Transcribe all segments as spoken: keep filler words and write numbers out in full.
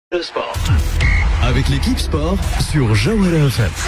Le sport. Avec l'équipe sport sur Jawhara F M.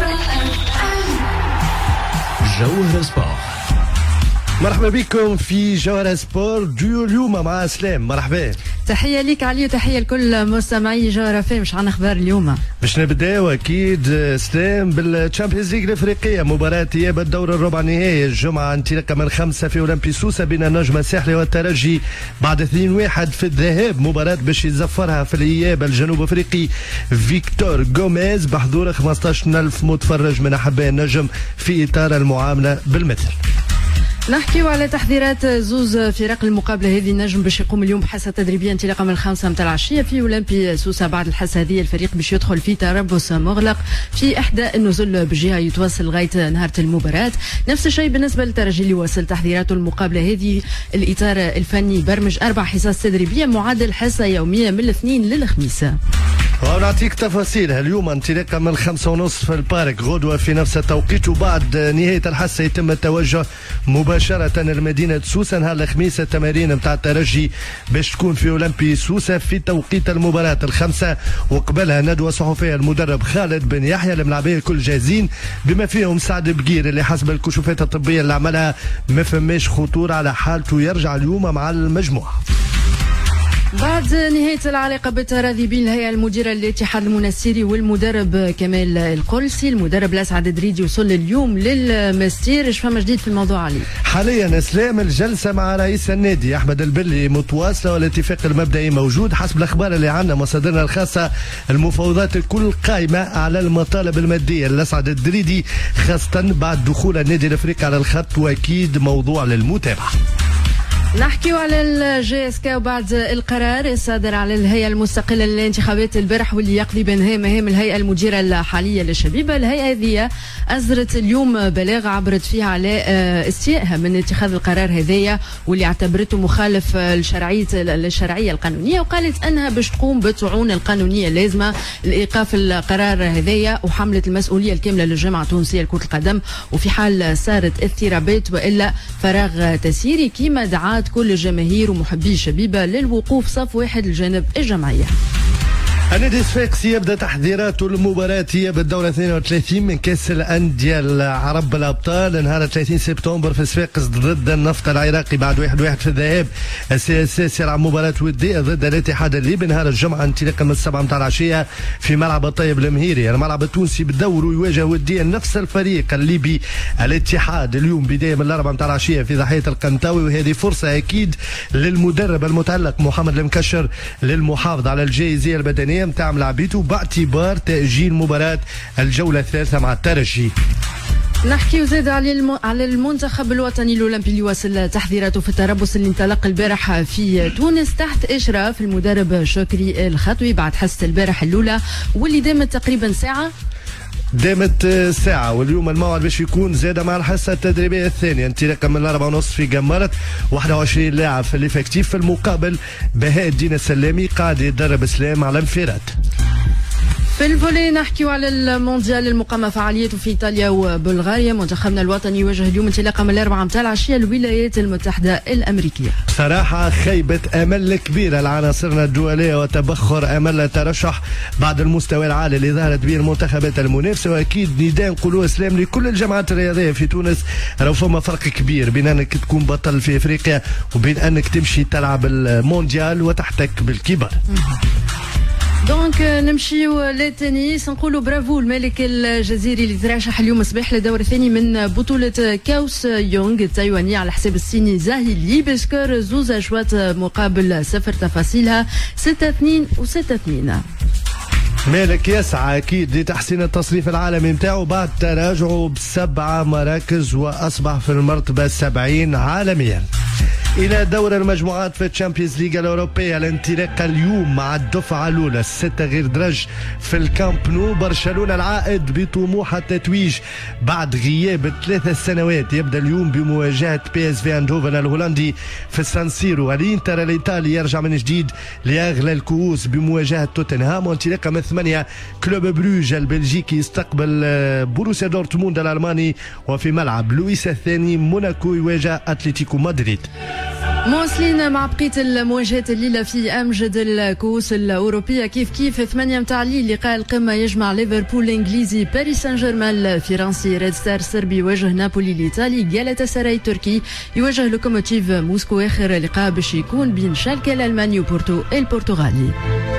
Jawhara Sport. مرحبا بكم في جوهرة سبور ديو اليوم مع اسلام. مرحبا. تحية ليك علي وتحية لكل مستمعي جوهرة فهم. مش عن اخبار اليوم؟ باش نبداو اكيد اسلام بالتشامبيونز ليغ الافريقيه، مباراة اياب الدور الربع نهائي الجمعة انطلاقا من خمسة في اولمبي سوسة بين النجم الساحلي والترجي بعد اثنين واحد في الذهاب، مباراة باش يزفرها في الاياب الجنوب افريقي فيكتور غوميز بحضور خمسطاش ألف متفرج من احباء النجم في اطار المعاملة بالمثل. نحكيو على تحضيرات زوز فرق المقابله هذه. النجم باش يقوم اليوم بحصه تدريبيه انطلاقا من الخامسه متاع العشيه في اولمبي سوسه. بعد الحصه هذه الفريق باش يدخل في تربص مغلق في احدى النزل بجهه يتوصل لغايه نهار المباراه. نفس الشيء بالنسبه للترجي اللي وصل تحضيراته المقابله هذه. الاطار الفني برمج اربع حصص تدريبيه معدل حصه يوميه من الاثنين للخميس. ونعطيك تفاصيلها اليوم انطلاقا من خمسة ونصف في البارك غدوة في نفس التوقيت، وبعد نهاية الحصة يتم التوجه مباشرة لمدينة سوسة نهار الخميس. التمارين نتاع الترجي باش تكون في أولمبي سوسة في توقيت المباراة الخمسة، وقبلها ندوة صحفية المدرب خالد بن يحيى. الملاعبية الكل جاهزين بما فيهم سعد بقير اللي حسب الكشوفات الطبية اللي عملها ما فماش خطورة على حالته، يرجع اليوم مع المجموعة. بعد نهاية العلاقة بالتراضي بين الهيئة المديرة للاتحاد المنستيري والمدرب كمال القلسي، المدرب الأسعد دريدي وصل اليوم للمستير. ايش فما جديد في الموضوع علي؟ حاليا اسلام الجلسة مع رئيس النادي أحمد البلي متواصلة والاتفاق المبدئي موجود حسب الأخبار اللي عندنا مصادرنا الخاصة. المفاوضات الكل قائمة على المطالب المادية للأسعد الدريدي خاصة بعد دخول النادي الأفريقي على الخط، وأكيد موضوع للمتابعة. نحكيو على الجي اس كي وبعد القرار الصادر على الهيئه المستقله للانتخابات البارح واللي يقضي بانهاء مهام الهيئه المديره الحاليه للشبيبه. الهيئه هذه اصدرت اليوم بلاغ عبرت فيها على استيائها من اتخاذ القرار هذايا واللي اعتبرته مخالف للشرعيه للشرعيه القانونيه، وقالت انها باش تقوم بالطعون القانونيه اللازمه لايقاف القرار هذايا وحمله المسؤوليه الكامله للجامعه التونسيه لكره القدم، وفي حال صارت اضطرابات والا فراغ تسييري كما دعا كل الجماهير ومحبي الشبيبة للوقوف صف واحد لجانب الجمعية. النادي الصفاقسي يبدا تحضيراته لمباراة اياب الدورة اثنين وثلاثين من كاس الاندية العرب الابطال نهار ثلاثين سبتمبر في صفاقس ضد النفط العراقي بعد واحد واحد في الذهاب. السي اس اس يلعب مباراة ودية ضد الاتحاد الليبي نهار الجمعة انطلاقا من السبعة متاع العشية في ملعب الطيب المهيري. الملعب التونسي بدوره يواجه وديا نفس الفريق الليبي الاتحاد اليوم بداية من الأربعة متاع العشية في ضاحية القنطاوي، وهذه فرصة أكيد للمدرب المتألق محمد المكشر للمحافظة على الجاهزية البدنية متاع ملاعبيته باعتبار تأجيل مباراة الجولة الثالثة مع الترجي. نحكي وزاد على الم... على المنتخب الوطني الاولمبي اللي وصل تحضيراته في التربص اللي انطلق البارح في تونس تحت اشراف المدرب شكري الخطوي بعد حصة البارح الاولى واللي دامت تقريبا ساعة. دامت ساعة، واليوم الموعد باش يكون زاد مع الحصة التدريبية الثانية انطلاقا من الأربعة ونصف في جمرت. واحد وعشرين لاعب في الإفكتيف. في المقابل بهاء الدين السلامي قاعد يدرب سلام على انفراد. في الفولي نحكيو على المونديال المقامة فعاليته في ايطاليا وبلغاريا. منتخبنا الوطني يواجه اليوم انطلاقا من الاربعة متاع العشية الولايات المتحدة الامريكية. بصراحة خيبة امل كبيرة لعناصرنا الدولية وتبخر امل الترشح بعد المستوى العالي اللي ظهرت به المنتخبات المنافسة، واكيد نداء نقولوا اسلام لكل الجامعات الرياضية في تونس. راه فما فرق كبير بين انك تكون بطل في افريقيا وبين انك تمشي تلعب المونديال وتحتك بالكبار. دونك نمشيو للتنس نقولوا برافو الملك الجزيري اللي ترشح اليوم الصباح للدور الثاني من بطولة كاوس يونغ التايواني على حساب الصيني زاهي لي بسكور زوز اشواط مقابل صفر. تفاصيلها ستة اثنين وستة اثنين. مالك يسعى اكيد لتحسين التصنيف العالمي نتاعو بعد تراجعه بسبعة مراكز واصبح في المرتبة سبعين عالميا. إلى دور المجموعات في الشامبيونز ليغ الأوروبية الانطلاق اليوم مع الدفعة الأولى الستة غير درج في الكامب نو. برشلونة العائد بطموح التتويج بعد غياب ثلاثة سنوات يبدأ اليوم بمواجهة بي اس في اندهوفن الهولندي في السان سيرو. الانتر الإيطالي يرجع من جديد لأغلى الكؤوس بمواجهة توتنهام. وانطلاقا من ثمانية كلوب بروج البلجيكي يستقبل بوروسيا دورتموند الألماني، وفي ملعب لويس الثاني موناكو يواجه أتلتيكو مدريد. مواصلين مع بقية المواجهات الليلة في أمجد الكؤوس الأوروبية. كيف كيف ثمانية متاع الليل لقاء القمة يجمع ليفربول الإنجليزي، باريس سان جيرمان الفرنسي، ريد ستار السربي يواجه نابولي الإيطالي، جالاتا سراي التركي يواجه لوكوموتيف موسكو. آخر لقاء باش يكون بين شالكة الألماني وبورتو البرتغالي.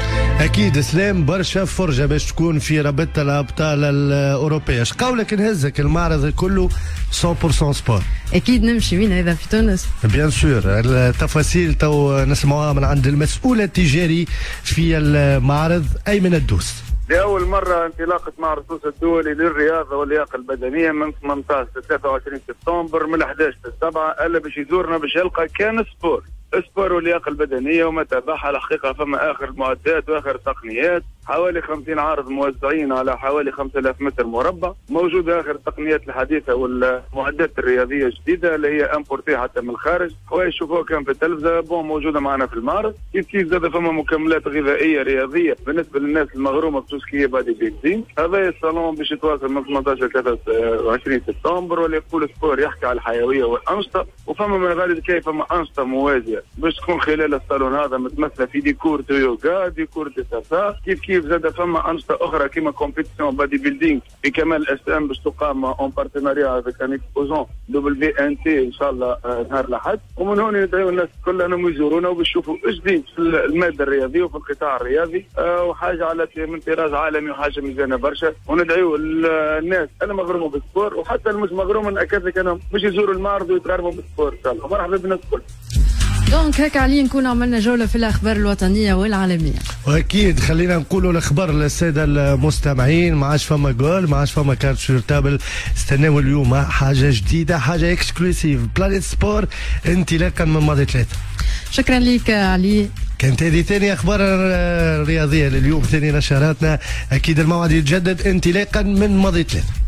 اكيد سلام، برشا فرجه باش تكون في رابطه الابطال الاوروبيه. اش قولك نهزك المعرض كله مية بالمية سبور؟ اكيد نمشي وين هذا في تونس؟ بيان سور. التفاصيل تو نسمعوها من عند المسؤول التجاري في المعرض ايمن الدوس. لأول مرة انطلاقة معرض تونس الدولي للرياضة واللياقة البدنية من ثمانية عشر ل ثلاثة وعشرين سبتمبر من أحد عشر ل سبعة، الا باش يزورنا باش يلقى كان سبور سبور واللياقة البدنية وما تبعها. الحقيقة فما آخر المعدات وآخر التقنيات، حوالي خمسين عارض موزعين على حوالي خمسة آلاف متر مربع. موجودة آخر التقنيات الحديثة والمعدات الرياضية الجديدة اللي هي امبورتي حتى من الخارج. حوايج شوفوها كان في التلفزة بون موجودة معنا في المعرض. كيف كيف زاد فما مكملات غذائية رياضية بالنسبة للناس المغرومة بتوسكية بادي بيلدينغ. هذا الصالون باش يتواصل من ثمانية عشر ل ثلاثة وعشرين سبتمبر، واللي يقول سبور يحكي على الحيوية والأنشطة. وفما من غير كيف فما أنشطة موازية باش تكون خلال الصالون هذا متمثله في ديكور دو يوغا، ديكور دو سافا. كيف كيف زاد فما انشطه اخرى كيما كومبيتيسيون بادي بيلدينغ في كمال الاجسام باش تقام اون بارتناريا افيك ان اكسبوزون دبليو ان تي ان شاء الله نهار الاحد. ومن هنا ندعو الناس الكل انهم يزورونا وباش يشوفوا جديد في الماده الرياضيه وفي القطاع الرياضي، أه وحاجه على من طراز عالمي وحاجه ميزانه برشا. وندعو الناس المغرومه بالسبور وحتى المش مغروم اكد لك انهم باش يزوروا المعرض ويتغربوا بالسبور ان شاء الله. مرحبا بالناس الكل. دونك هكا علي نكون عملنا جولة في الأخبار الوطنية والعالمية. وأكيد خلينا نقولوا الأخبار للسادة المستمعين. ما عادش فما جول، ما عادش فما كارت شورتابل. استناو اليوم حاجة جديدة، حاجة اكسكلوسيف. بلانيت سبور انطلاقا من ماضي ثلاثة. شكرا لك علي. كانت هذه ثاني أخبار رياضية لليوم، ثاني نشراتنا. أكيد الموعد يتجدد انطلاقا من ماضي ثلاثة.